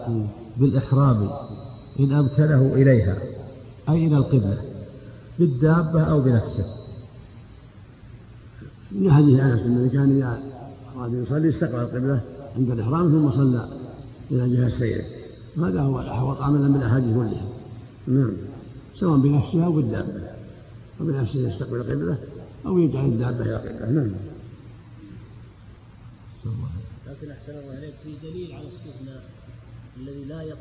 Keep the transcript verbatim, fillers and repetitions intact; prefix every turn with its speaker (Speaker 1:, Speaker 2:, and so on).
Speaker 1: بالإحرام إن أمكنه إليها أي إلى القبلة بالدابة أو بنفسه.
Speaker 2: من حديث أنس أنه كان إذا أراد يصلي استقبل القبلة عند الإحرام ثم صلى إلى جهة السير، هذا هو الأحوط عملا من الأحاديث كلها. نعم، سواء بنفسها أو بالدابة، وبنفسه يستقبل القبلة أو يجعل الدابة إلى القبلة. نعم.
Speaker 3: لكن أحسن الله عليك في دليل على استثناء الذي لا